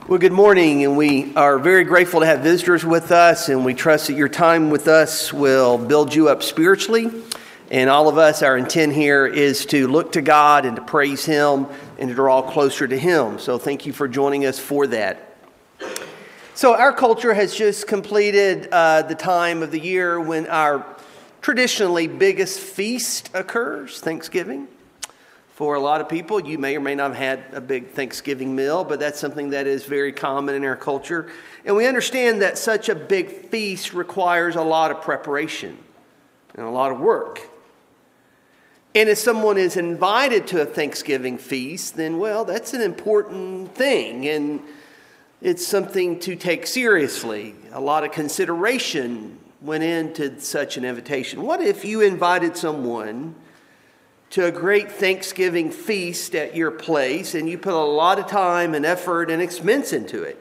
Well, good morning, and we are very grateful to have visitors with us, and we trust that your time with us will build you up spiritually. And all of us, our intent here is to look to God and to praise Him and to draw closer to Him. So thank you for joining us for that. So our culture has just completed the time of the year when our traditionally biggest feast occurs, Thanksgiving. For a lot of people, you may or may not have had a big Thanksgiving meal, but that's something that is very common in our culture. And we understand that such a big feast requires a lot of preparation and a lot of work. And if someone is invited to a Thanksgiving feast, then, well, that's an important thing. And it's something to take seriously. A lot of consideration went into such an invitation. What if you invited someone to a great Thanksgiving feast at your place, and you put a lot of time and effort and expense into it?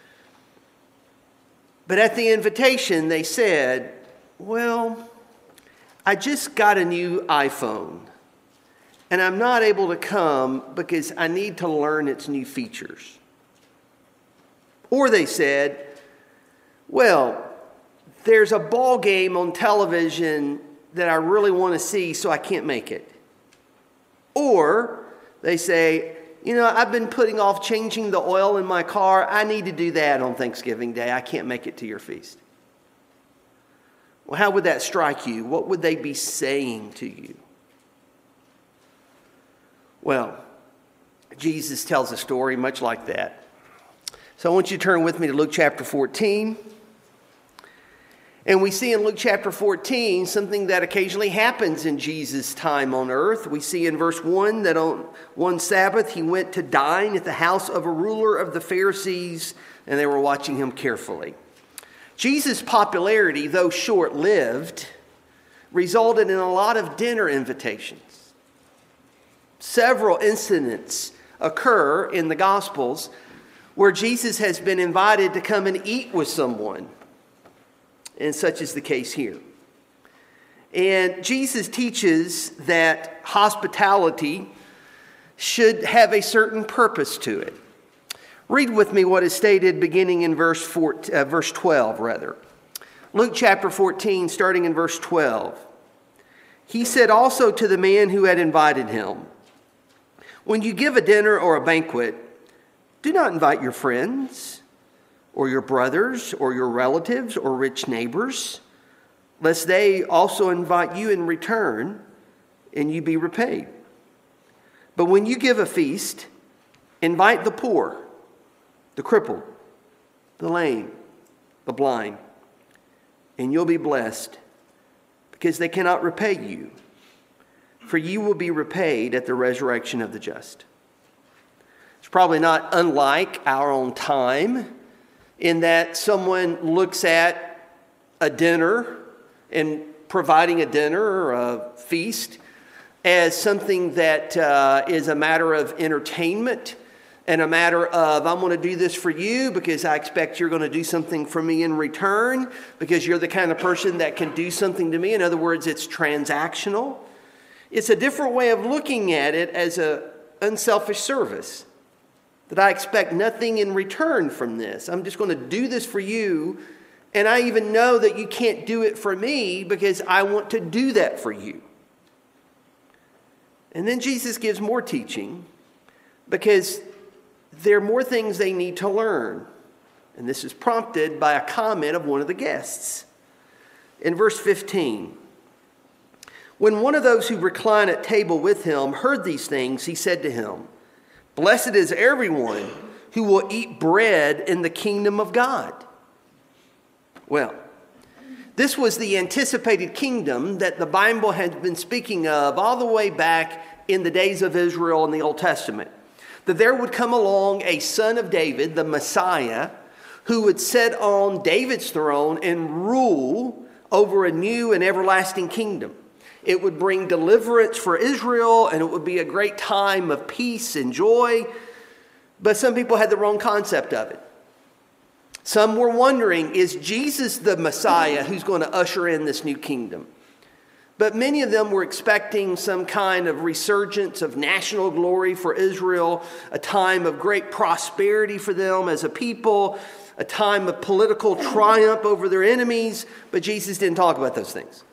But at the invitation, they said, well, I just got a new iPhone, and I'm not able to come because I need to learn its new features. Or they said, well, there's a ball game on television that I really want to see, so I can't make it. Or they say, I've been putting off changing the oil in my car. I need to do that on Thanksgiving Day. I can't make it to your feast. Well, how would that strike you? What would they be saying to you? Well, Jesus tells a story much like that. So I want you to turn with me to Luke chapter 14. And we see in Luke chapter 14 something that occasionally happens in Jesus' time on earth. We see in verse 1 that on one Sabbath he went to dine at the house of a ruler of the Pharisees, and they were watching him carefully. Jesus' popularity, though short-lived, resulted in a lot of dinner invitations. Several incidents occur in the Gospels where Jesus has been invited to come and eat with someone. And such is the case here. And Jesus teaches that hospitality should have a certain purpose to it. Read with me what is stated beginning in verse 12. Luke chapter 14, starting in verse 12. He said also to the man who had invited him, when you give a dinner or a banquet, do not invite your friends, or your brothers, or your relatives, or rich neighbors, lest they also invite you in return, and you be repaid. But when you give a feast, invite the poor, the crippled, the lame, the blind, and you'll be blessed, because they cannot repay you, for you will be repaid at the resurrection of the just. It's probably not unlike our own time, in that someone looks at a dinner and providing a dinner or a feast as something that is a matter of entertainment and a matter of, I'm going to do this for you because I expect you're going to do something for me in return because you're the kind of person that can do something to me. In other words, it's transactional. It's a different way of looking at it as an unselfish service. That I expect nothing in return from this. I'm just going to do this for you. And I even know that you can't do it for me because I want to do that for you. And then Jesus gives more teaching because there are more things they need to learn. And this is prompted by a comment of one of the guests. In verse 15, when one of those who reclined at table with him heard these things, he said to him, blessed is everyone who will eat bread in the kingdom of God. Well, this was the anticipated kingdom that the Bible had been speaking of all the way back in the days of Israel in the Old Testament. That there would come along a son of David, the Messiah, who would sit on David's throne and rule over a new and everlasting kingdom. It would bring deliverance for Israel, and it would be a great time of peace and joy. But some people had the wrong concept of it. Some were wondering, is Jesus the Messiah who's going to usher in this new kingdom? But many of them were expecting some kind of resurgence of national glory for Israel, a time of great prosperity for them as a people, a time of political triumph over their enemies. But Jesus didn't talk about those things.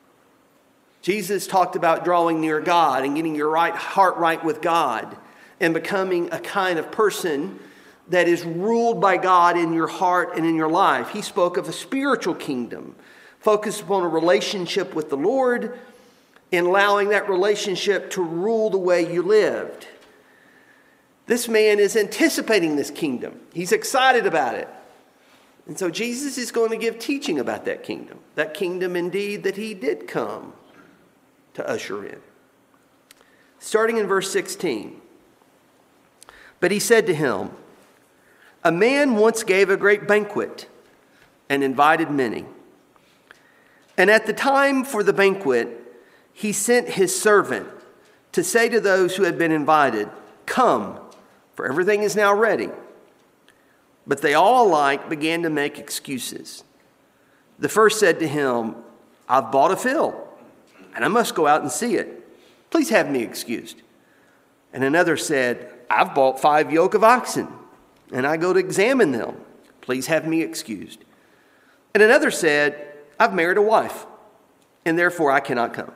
Jesus talked about drawing near God and getting your heart right with God and becoming a kind of person that is ruled by God in your heart and in your life. He spoke of a spiritual kingdom focused upon a relationship with the Lord and allowing that relationship to rule the way you lived. This man is anticipating this kingdom. He's excited about it. And so Jesus is going to give teaching about that kingdom indeed that he did come to usher in. Starting in verse 16. But he said to him, "A man once gave a great banquet and invited many. And at the time for the banquet, he sent his servant to say to those who had been invited, 'Come, for everything is now ready.' But they all alike began to make excuses. The first said to him, 'I've bought a field, and I must go out and see it. Please have me excused.' And another said, 'I've bought 5 yoke of oxen, and I go to examine them. Please have me excused.' And another said, 'I've married a wife, and therefore I cannot come.'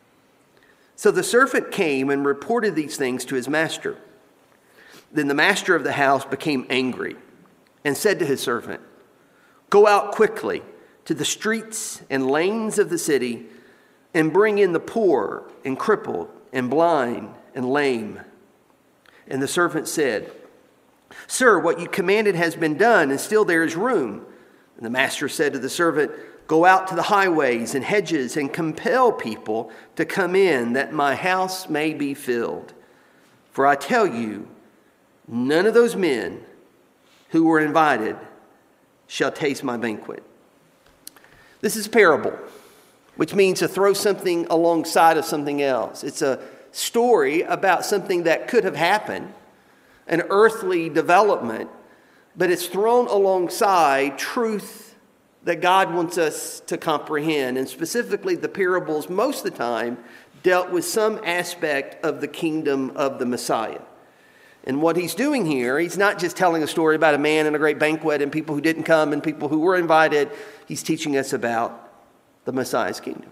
So the servant came and reported these things to his master. Then the master of the house became angry and said to his servant, 'Go out quickly to the streets and lanes of the city and bring in the poor and crippled and blind and lame.' And the servant said, 'Sir, what you commanded has been done, and still there is room.' And the master said to the servant, 'Go out to the highways and hedges and compel people to come in, that my house may be filled. For I tell you, none of those men who were invited shall taste my banquet.'" This is a parable, which means to throw something alongside of something else. It's a story about something that could have happened, an earthly development, but it's thrown alongside truth that God wants us to comprehend. And specifically, the parables most of the time dealt with some aspect of the kingdom of the Messiah. And what he's doing here, he's not just telling a story about a man and a great banquet and people who didn't come and people who were invited. He's teaching us about the Messiah's kingdom.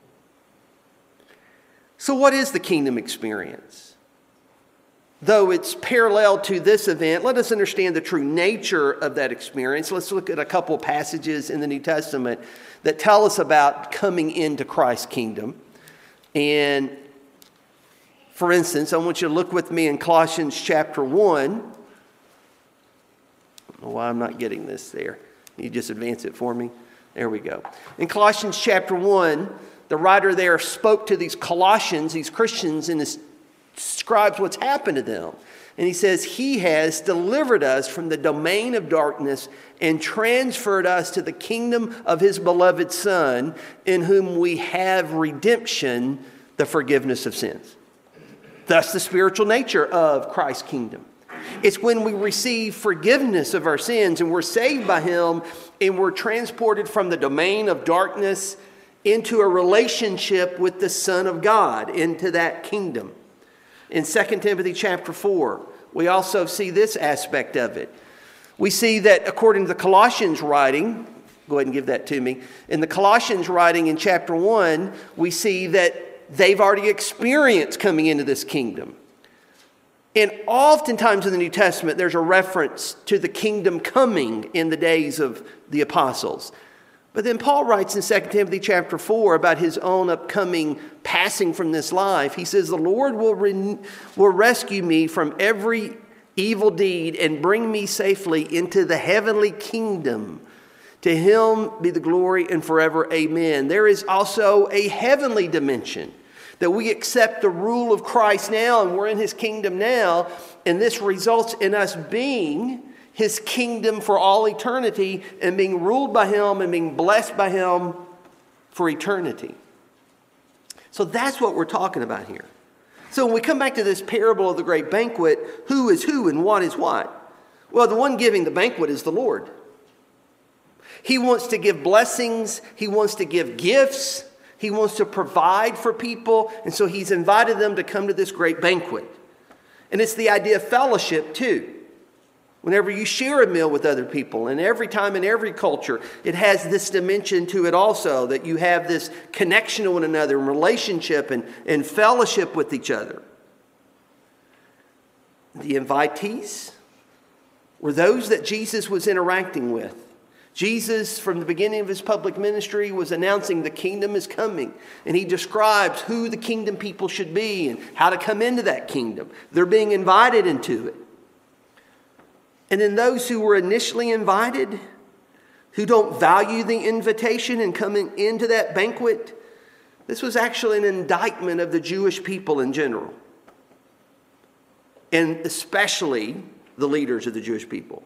So what is the kingdom experience? Though it's parallel to this event, let us understand the true nature of that experience. Let's look at a couple passages in the New Testament that tell us about coming into Christ's kingdom. And for instance, I want you to look with me in Colossians chapter 1. I don't know why I'm not getting this there. Can you just advance it for me? There we go. In Colossians chapter 1, the writer there spoke to these Colossians, these Christians, and describes what's happened to them. And he says, "He has delivered us from the domain of darkness and transferred us to the kingdom of his beloved Son, in whom we have redemption, the forgiveness of sins." Thus the spiritual nature of Christ's kingdom. It's when we receive forgiveness of our sins and we're saved by him and we're transported from the domain of darkness into a relationship with the Son of God, into that kingdom. In 2 Timothy chapter 4, we also see this aspect of it. We see that according to the Colossians writing, go ahead and give that to me. In the Colossians writing in chapter 1, we see that they've already experienced coming into this kingdom. And oftentimes in the New Testament, there's a reference to the kingdom coming in the days of the apostles. But then Paul writes in 2 Timothy chapter 4 about his own upcoming passing from this life. He says, "The Lord will rescue me from every evil deed and bring me safely into the heavenly kingdom. To him be the glory and forever. Amen." There is also a heavenly dimension that we accept the rule of Christ now and we're in his kingdom now. And this results in us being his kingdom for all eternity and being ruled by him and being blessed by him for eternity. So that's what we're talking about here. So when we come back to this parable of the great banquet, who is who and what is what? Well, the one giving the banquet is the Lord. He wants to give blessings. He wants to give gifts He wants to provide for people, and so he's invited them to come to this great banquet. And it's the idea of fellowship too. Whenever you share a meal with other people, and every time in every culture, it has this dimension to it also, that you have this connection to one another, and relationship and fellowship with each other. The invitees were those that Jesus was interacting with. Jesus, from the beginning of his public ministry, was announcing the kingdom is coming. And he describes who the kingdom people should be and how to come into that kingdom. They're being invited into it. And then those who were initially invited, who don't value the invitation and coming into that banquet, this was actually an indictment of the Jewish people in general. And especially the leaders of the Jewish people.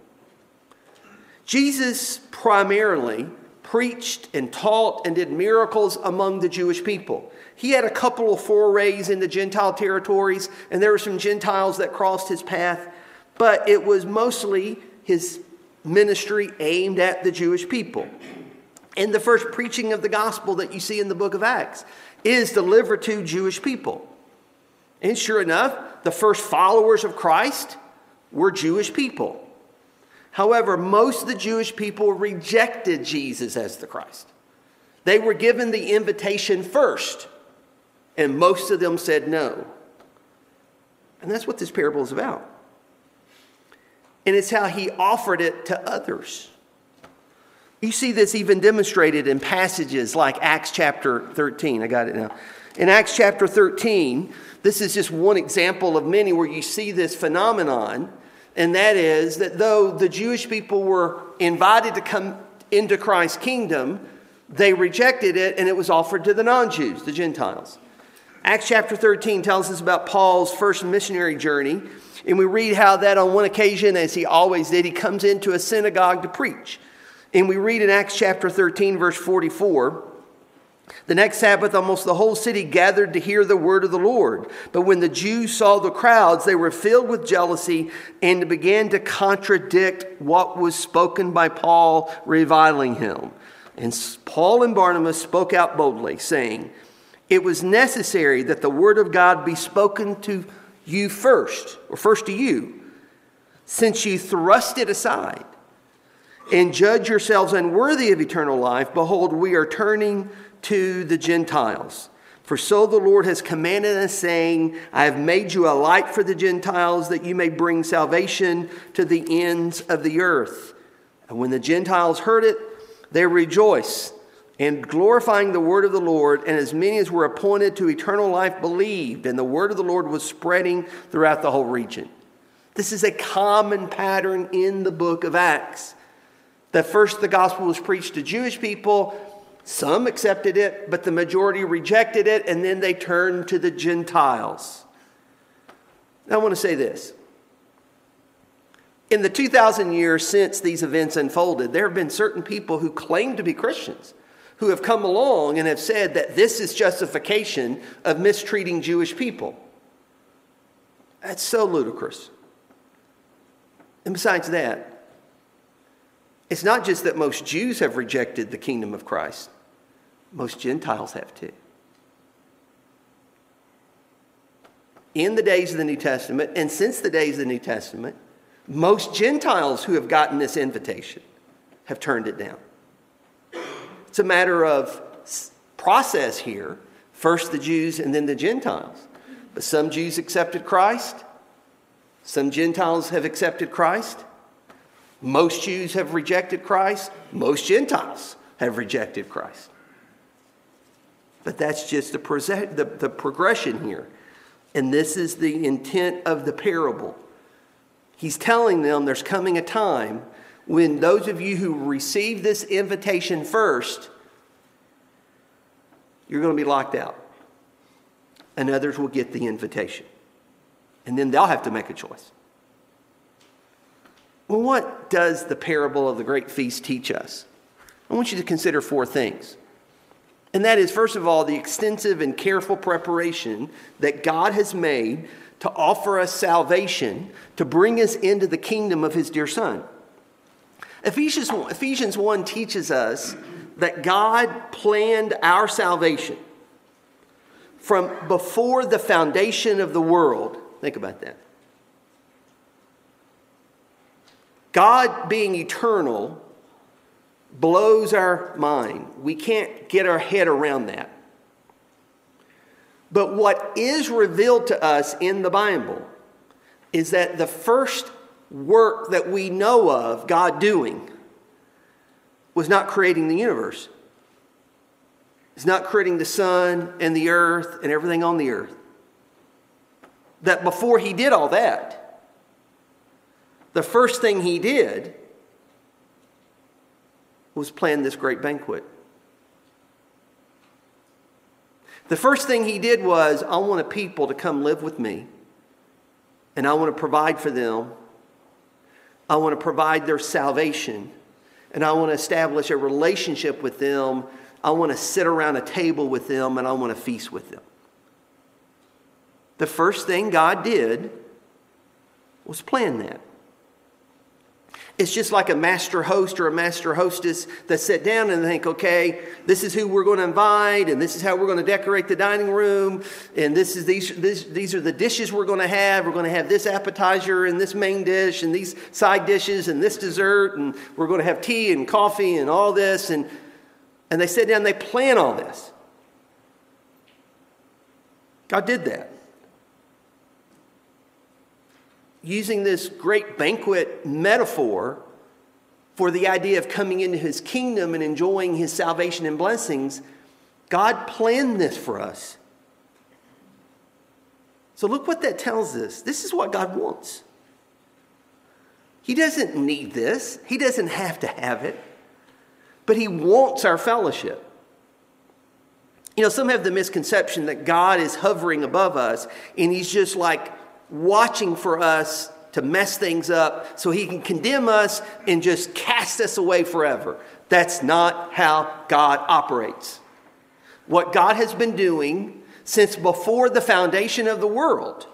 Jesus primarily preached and taught and did miracles among the Jewish people. He had a couple of forays into Gentile territories, and there were some Gentiles that crossed his path, but it was mostly his ministry aimed at the Jewish people. And the first preaching of the gospel that you see in the book of Acts is delivered to Jewish people. And sure enough, the first followers of Christ were Jewish people. However, most of the Jewish people rejected Jesus as the Christ. They were given the invitation first, and most of them said no. And that's what this parable is about. And it's how he offered it to others. You see this even demonstrated in passages like Acts chapter 13. I got it now. In Acts chapter 13, this is just one example of many where you see this phenomenon. And that is that though the Jewish people were invited to come into Christ's kingdom, they rejected it and it was offered to the non-Jews, the Gentiles. Acts chapter 13 tells us about Paul's first missionary journey. And we read how that on one occasion, as he always did, he comes into a synagogue to preach. And we read in Acts chapter 13, verse 44, the next Sabbath, almost the whole city gathered to hear the word of the Lord. But when the Jews saw the crowds, they were filled with jealousy and began to contradict what was spoken by Paul, reviling him. And Paul and Barnabas spoke out boldly, saying, it was necessary that the word of God be spoken to you first, or first to you, since you thrust it aside and judge yourselves unworthy of eternal life. Behold, we are turning to the Gentiles. For so the Lord has commanded us, saying, I have made you a light for the Gentiles, that you may bring salvation to the ends of the earth. And when the Gentiles heard it, they rejoiced, and glorifying the word of the Lord, and as many as were appointed to eternal life believed, and the word of the Lord was spreading throughout the whole region. This is a common pattern in the book of Acts. That first the gospel was preached to Jewish people. Some accepted it, but the majority rejected it, and then they turned to the Gentiles. Now, I want to say this. In the 2,000 years since these events unfolded, there have been certain people who claim to be Christians who have come along and have said that this is justification of mistreating Jewish people. That's so ludicrous. And besides that, it's not just that most Jews have rejected the kingdom of Christ. Most Gentiles have too. In the days of the New Testament, and since the days of the New Testament, most Gentiles who have gotten this invitation have turned it down. It's a matter of process here. First the Jews and then the Gentiles. But some Jews accepted Christ. Some Gentiles have accepted Christ. Most Jews have rejected Christ. Most Gentiles have rejected Christ. But that's just the progression here. And this is the intent of the parable. He's telling them there's coming a time when those of you who receive this invitation first, you're going to be locked out. And others will get the invitation. And then they'll have to make a choice. Well, what does the parable of the great feast teach us? I want you to consider 4 things. And that is, first of all, the extensive and careful preparation that God has made to offer us salvation, to bring us into the kingdom of his dear Son. Ephesians 1 teaches us that God planned our salvation from before the foundation of the world. Think about that. God being eternal blows our mind. We can't get our head around that. But what is revealed to us in the Bible is that the first work that we know of God doing was not creating the universe. It's not creating the sun and the earth and everything on the earth. That before he did all that, the first thing he did was plan this great banquet. The first thing he did was, I want a people to come live with me. And I want to provide for them. I want to provide their salvation. And I want to establish a relationship with them. I want to sit around a table with them, and I want to feast with them. The first thing God did was plan that. It's just like a master host or a master hostess that sit down and think, okay, this is who we're going to invite, and this is how we're going to decorate the dining room, and these are the dishes we're going to have. We're going to have this appetizer and this main dish and these side dishes and this dessert, and we're going to have tea and coffee and all this. And they sit down and they plan all this. God did that. Using this great banquet metaphor for the idea of coming into his kingdom and enjoying his salvation and blessings, God planned this for us. So look what that tells us. This is what God wants. He doesn't need this. He doesn't have to have it. But he wants our fellowship. You know, some have the misconception that God is hovering above us and he's just like watching for us to mess things up so he can condemn us and just cast us away forever. That's not how God operates. What God has been doing since before the foundation of the world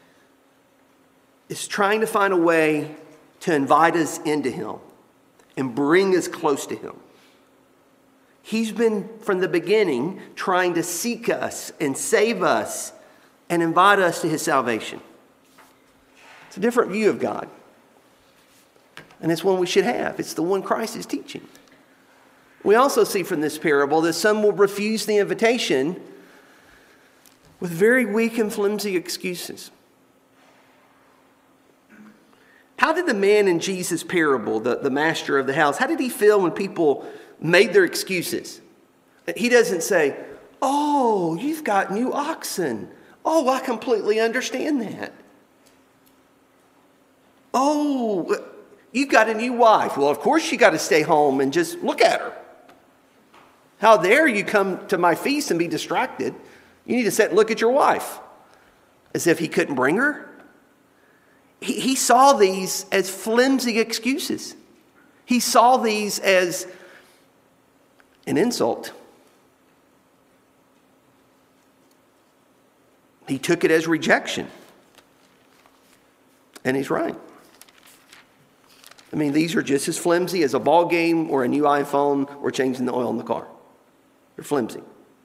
is trying to find a way to invite us into him and bring us close to him. He's been, from the beginning, trying to seek us and save us and invite us to his salvation. It's a different view of God. And it's one we should have. It's the one Christ is teaching. We also see from this parable that some will refuse the invitation with very weak and flimsy excuses. How did the man in Jesus' parable, the master of the house, how did he feel when people made their excuses? He doesn't say, oh, you've got new oxen. Oh, I completely understand that. Oh, you've got a new wife. Well, of course you got to stay home and just look at her. How dare you come to my feast and be distracted? You need to sit and look at your wife. As if he couldn't bring her. He saw these as flimsy excuses. He saw these as an insult. He took it as rejection. And he's right. I mean, these are just as flimsy as a ball game or a new iPhone or changing the oil in the car. They're flimsy.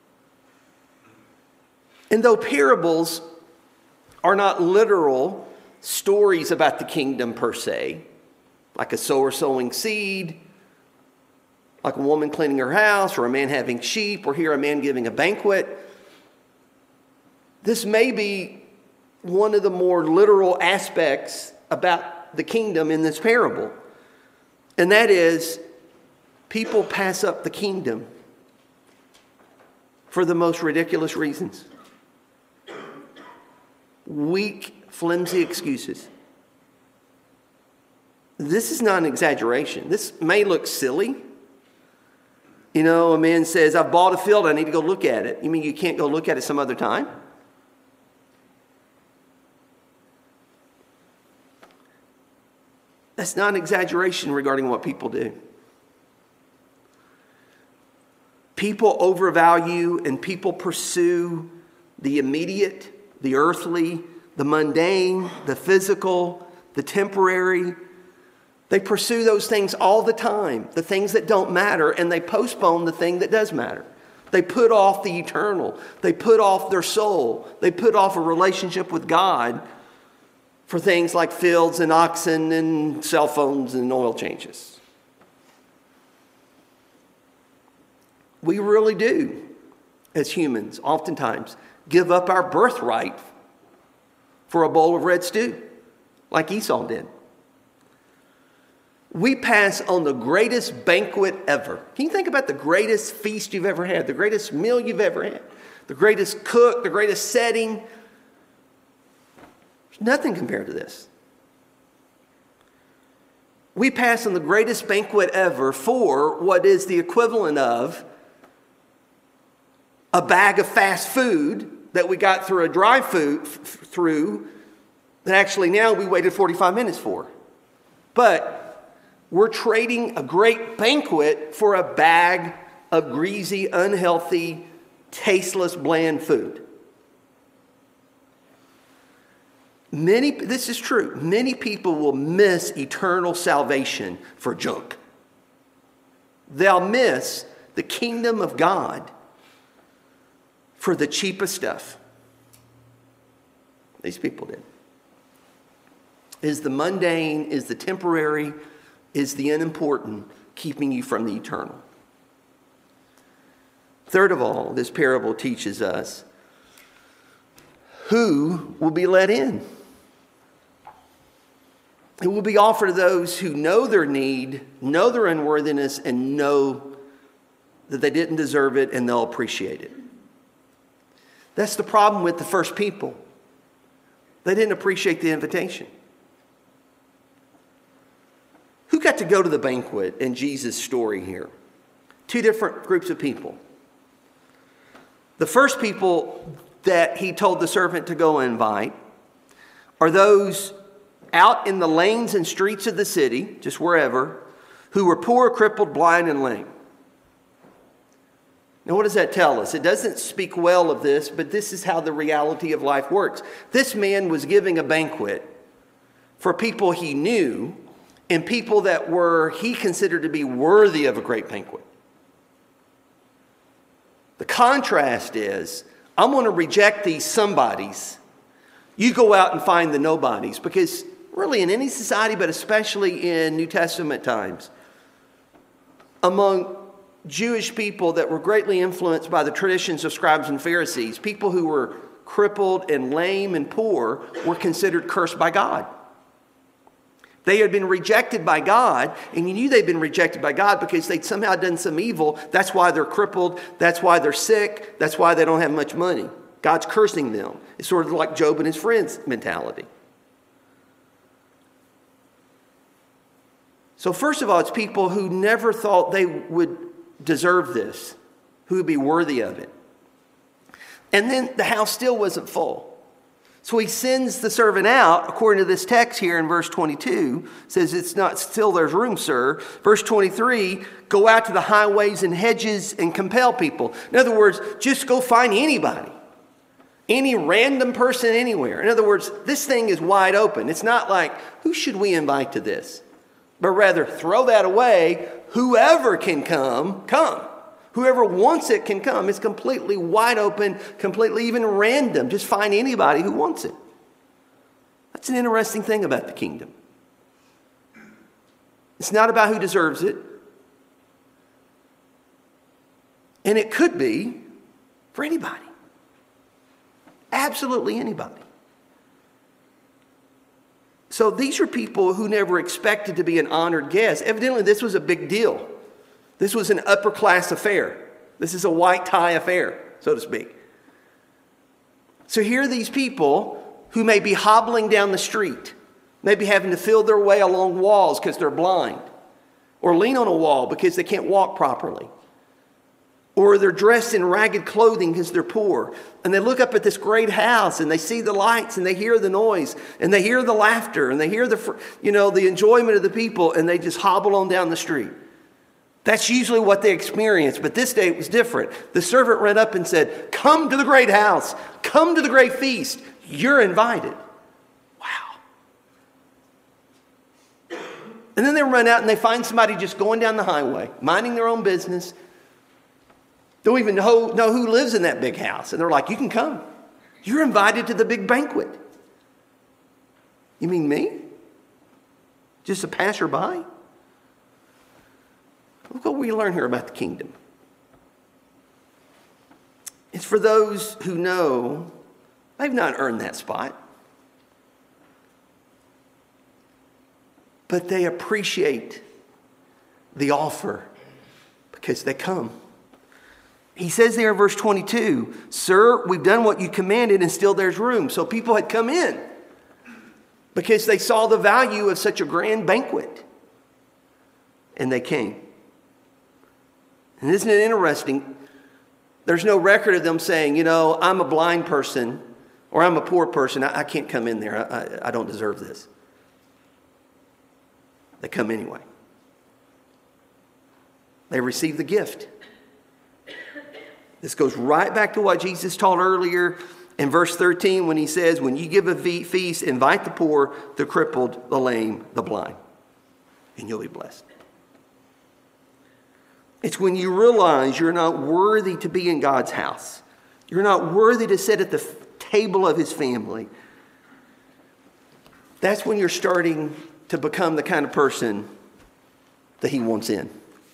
And though parables are not literal stories about the kingdom per se, like a sower sowing seed, like a woman cleaning her house, or a man having sheep, or here a man giving a banquet, this may be one of the more literal aspects about the kingdom in this parable. And that is, people pass up the kingdom for the most ridiculous reasons. Weak, flimsy excuses. This is not an exaggeration. This may look silly. You know, a man says, I've bought a field, I need to go look at it. You mean you can't go look at it some other time? That's not an exaggeration regarding what people do. People overvalue and people pursue the immediate, the earthly, the mundane, the physical, the temporary, They pursue those things all the time, the things that don't matter, and they postpone the thing that does matter. They put off the eternal. They put off their soul. They put off a relationship with God for things like fields and oxen and cell phones and oil changes. We really do, as humans, oftentimes give up our birthright for a bowl of red stew, like Esau did. We pass on the greatest banquet ever. Can you think about the greatest feast you've ever had, the greatest meal you've ever had, the greatest cook, the greatest setting? There's nothing compared to this. We pass on the greatest banquet ever for what is the equivalent of a bag of fast food that we got through a drive-through that actually now we waited 45 minutes for. But we're trading a great banquet for a bag of greasy, unhealthy, tasteless, bland food. This is true. Many people will miss eternal salvation for junk. They'll miss the kingdom of God for the cheapest stuff. These people did. Is the mundane, is the temporary, is the unimportant keeping you from the eternal? Third of all, this parable teaches us who will be let in. It will be offered to those who know their need, know their unworthiness, and know that they didn't deserve it, and they'll appreciate it. That's the problem with the first people. They didn't appreciate the invitation. Who got to go to the banquet in Jesus' story here? Two different groups of people. The first people that he told the servant to go invite are those out in the lanes and streets of the city, just wherever, who were poor, crippled, blind, and lame. Now, what does that tell us? It doesn't speak well of this, but this is how the reality of life works. This man was giving a banquet for people he knew and people that he considered to be worthy of a great banquet. The contrast is, I'm going to reject these somebodies. You go out and find the nobodies, because really in any society, but especially in New Testament times, among Jewish people that were greatly influenced by the traditions of scribes and Pharisees, people who were crippled and lame and poor were considered cursed by God. They had been rejected by God, and you knew they'd been rejected by God because they'd somehow done some evil. That's why they're crippled. That's why they're sick. That's why they don't have much money. God's cursing them. It's sort of like Job and his friends mentality. So first of all, it's people who never thought they would deserve this, who would be worthy of it. And then the house still wasn't full. So he sends the servant out, according to this text here in verse 22, says it's not still there's room, sir. Verse 23, go out to the highways and hedges and compel people. In other words, just go find anybody, any random person anywhere. In other words, this thing is wide open. It's not like, who should we invite to this? But rather, throw that away. Whoever can come. Whoever wants it can come. It's completely wide open, completely even random. Just find anybody who wants it. That's an interesting thing about the kingdom. It's not about who deserves it. And it could be for anybody. Absolutely anybody. So these are people who never expected to be an honored guest. Evidently, this was a big deal. This was an upper class affair. This is a white tie affair, so to speak. So here are these people who may be hobbling down the street, maybe having to feel their way along walls because they're blind, or lean on a wall because they can't walk properly, or they're dressed in ragged clothing because they're poor. And they look up at this great house and they see the lights and they hear the noise and they hear the laughter and they hear the enjoyment of the people, and they just hobble on down the street. That's usually what they experience, but this day it was different. The servant ran up and said, come to the great house, come to the great feast, you're invited. Wow. And then they run out and they find somebody just going down the highway, minding their own business. Don't even know who lives in that big house. And they're like, you can come. You're invited to the big banquet. You mean me? Just a passerby? Look what we learn here about the kingdom. It's for those who know they've not earned that spot. But they appreciate the offer because they come. He says there in verse 22, "Sir, we've done what you commanded and still there's room." So people had come in because they saw the value of such a grand banquet. And they came. And isn't it interesting? There's no record of them saying, I'm a blind person or I'm a poor person. I can't come in there. I don't deserve this. They come anyway. They receive the gift. This goes right back to what Jesus taught earlier in verse 13 when he says, when you give a feast, invite the poor, the crippled, the lame, the blind, and you'll be blessed. It's when you realize you're not worthy to be in God's house. You're not worthy to sit at the table of his family. That's when you're starting to become the kind of person that he wants in.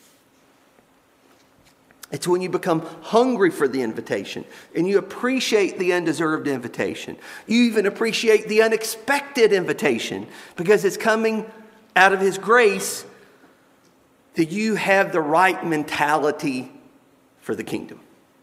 It's when you become hungry for the invitation and you appreciate the undeserved invitation. You even appreciate the unexpected invitation because it's coming out of his grace, that you have the right mentality for the kingdom.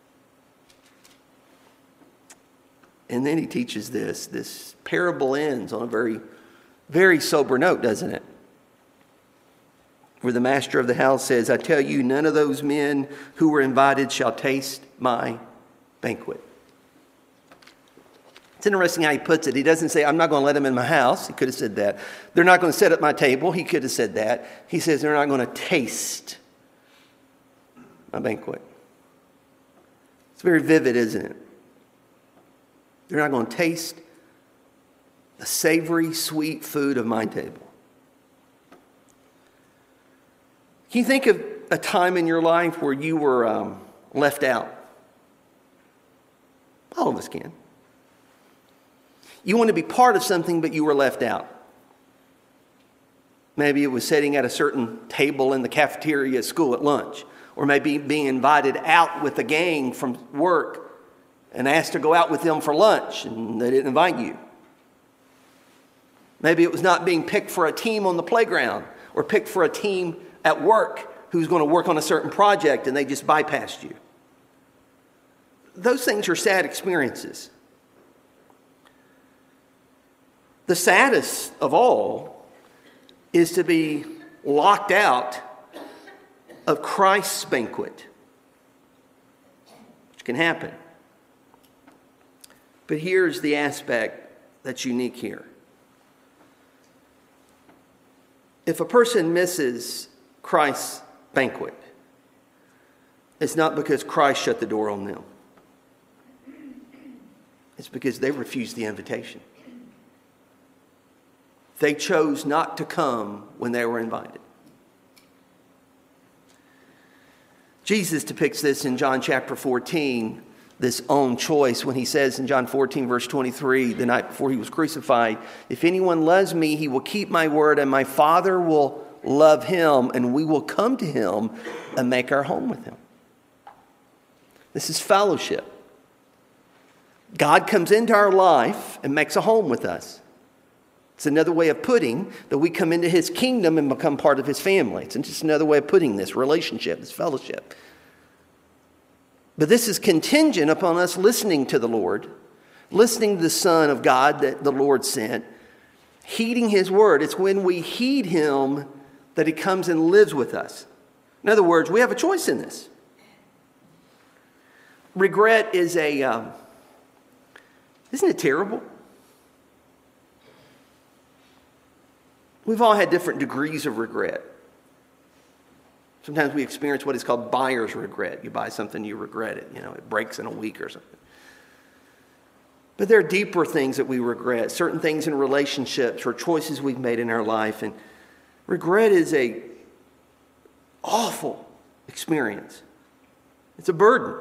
And then he teaches this. This parable ends on a very, very sober note, doesn't it? Where the master of the house says, I tell you, none of those men who were invited shall taste my banquet. It's interesting how he puts it. He doesn't say, I'm not going to let them in my house. He could have said that. They're not going to sit at my table. He could have said that. He says they're not going to taste my banquet. It's very vivid, isn't it? They're not going to taste the savory, sweet food of my table. Can you think of a time in your life where you were left out? All of us can. You want to be part of something, but you were left out. Maybe it was sitting at a certain table in the cafeteria at school at lunch. Or maybe being invited out with a gang from work and asked to go out with them for lunch and they didn't invite you. Maybe it was not being picked for a team on the playground or picked for a team at work who's going to work on a certain project and they just bypassed you. Those things are sad experiences. The saddest of all is to be locked out of Christ's banquet, which can happen. But here's the aspect that's unique here. If a person misses Christ's banquet, it's not because Christ shut the door on them. It's because they refused the invitation. They chose not to come when they were invited. Jesus depicts this in John chapter 14, this own choice, when he says in John 14, verse 23, the night before he was crucified, if anyone loves me, he will keep my word, and my Father will love him, and we will come to him and make our home with him. This is fellowship. God comes into our life and makes a home with us. It's another way of putting that we come into his kingdom and become part of his family. It's just another way of putting this relationship, this fellowship. But this is contingent upon us listening to the Lord, listening to the Son of God that the Lord sent, heeding his word. It's when we heed him that he comes and lives with us. In other words, we have a choice in this. Regret is isn't it terrible? We've all had different degrees of regret. Sometimes we experience what is called buyer's regret. You buy something, you regret it. It breaks in a week or something. But there are deeper things that we regret, certain things in relationships or choices we've made in our life. And Regret is a awful experience. It's a burden.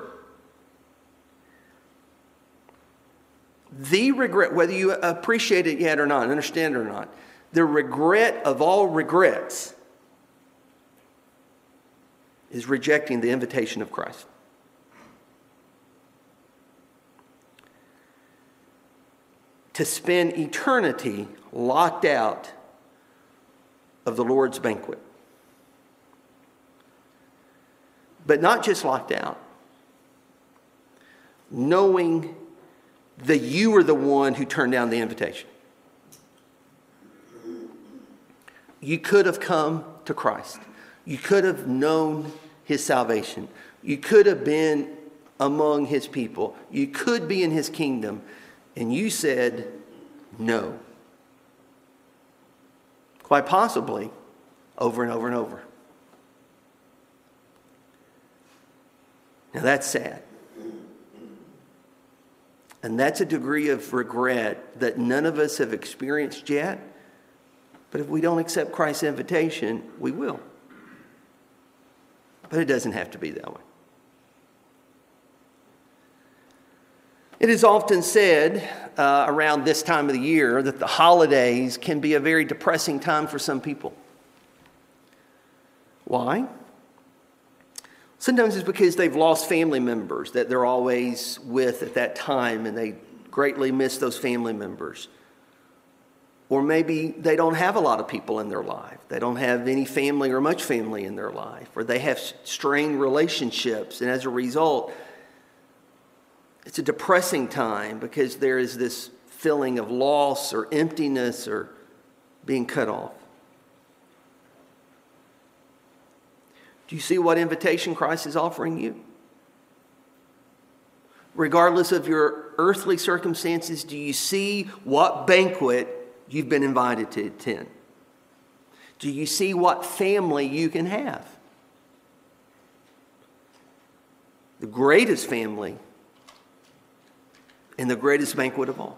The regret, whether you appreciate it yet or not, understand it or not, the regret of all regrets is rejecting the invitation of Christ. To spend eternity locked out of the Lord's banquet. But not just locked out, knowing that you were the one who turned down the invitation. You could have come to Christ. You could have known His salvation. You could have been among His people. You could be in His kingdom. And you said no. Quite possibly over and over and over. Now that's sad. And that's a degree of regret that none of us have experienced yet. But if we don't accept Christ's invitation, we will. But it doesn't have to be that way. It is often said around this time of the year that the holidays can be a very depressing time for some people. Why? Sometimes it's because they've lost family members that they're always with at that time, and they greatly miss those family members. Or maybe they don't have a lot of people in their life. They don't have any family or much family in their life. Or they have strained relationships, and as a result, it's a depressing time because there is this feeling of loss or emptiness or being cut off. Do you see what invitation Christ is offering you? Regardless of your earthly circumstances, do you see what banquet you've been invited to attend? Do you see what family you can have? The greatest family and the greatest banquet of all.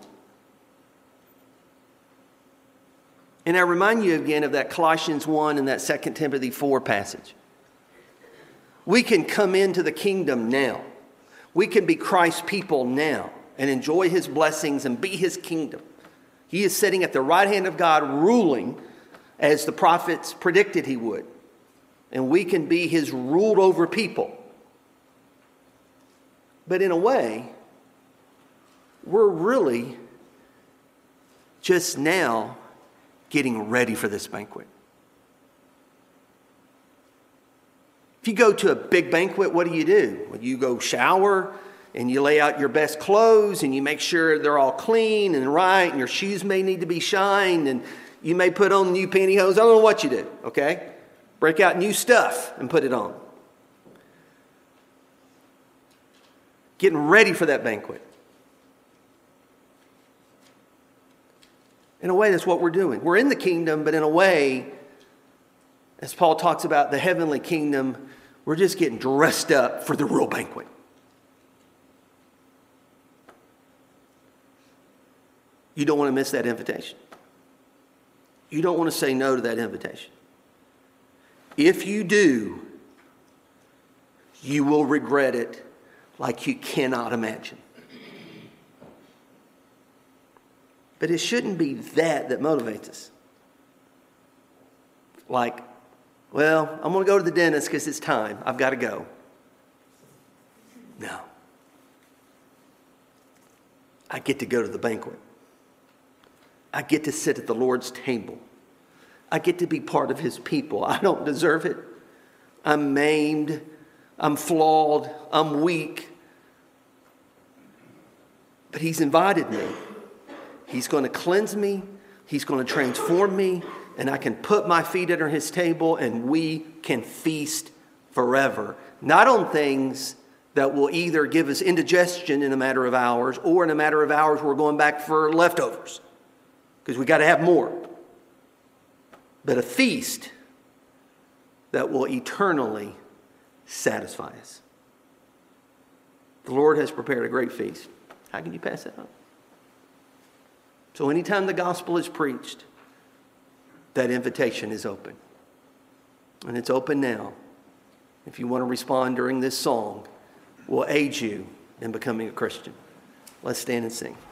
And I remind you again of that Colossians 1 and that 2 Timothy 4 passage. We can come into the kingdom now. We can be Christ's people now and enjoy His blessings and be His kingdom. He is sitting at the right hand of God, ruling as the prophets predicted He would. And we can be His ruled over people. But in a way, we're really just now getting ready for this banquet. If you go to a big banquet, what do? Well, you go shower and you lay out your best clothes and you make sure they're all clean and right, and your shoes may need to be shined, and you may put on new pantyhose. I don't know what you do, okay? Break out new stuff and put it on. Getting ready for that banquet. In a way, that's what we're doing. We're in the kingdom, but in a way, as Paul talks about the heavenly kingdom, we're just getting dressed up for the real banquet. You don't want to miss that invitation. You don't want to say no to that invitation. If you do, you will regret it like you cannot imagine. But it shouldn't be that motivates us. Like, well, I'm going to go to the dentist because it's time. I've got to go. No. I get to go to the banquet. I get to sit at the Lord's table. I get to be part of His people. I don't deserve it. I'm maimed. I'm flawed. I'm weak. But He's invited me. He's going to cleanse me. He's going to transform me. And I can put my feet under His table and we can feast forever. Not on things that will either give us indigestion in a matter of hours, or in a matter of hours we're going back for leftovers because we got to have more. But a feast that will eternally satisfy us. The Lord has prepared a great feast. How can you pass that up? So anytime the gospel is preached, that invitation is open. And it's open now. If you want to respond during this song, we'll aid you in becoming a Christian. Let's stand and sing.